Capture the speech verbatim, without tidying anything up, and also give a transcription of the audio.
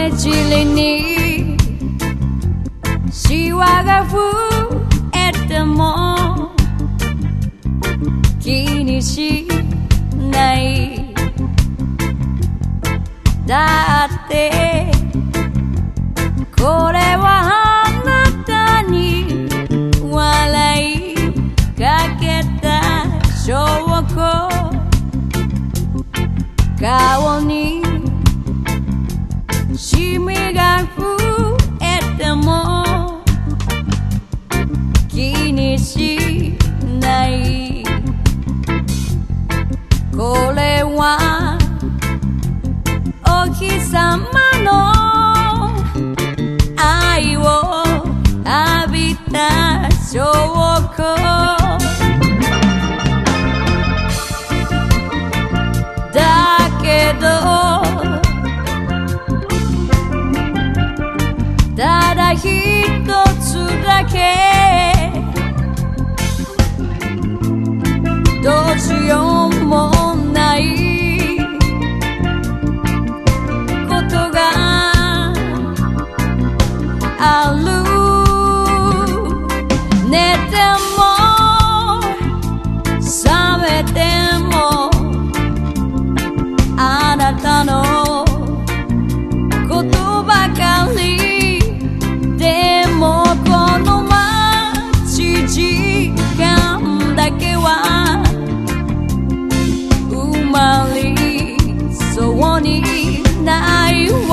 目尻にシワが増えても気にしないだってこれはあなたに笑いかけた証拠顔にシミが増えても気にしないこれはお日様の愛を浴びた証拠だけどただ一つだけどうしようもないことがある寝ても覚めてもあなたのことばかりでもこの待ち時間だけは埋まりそうにないわ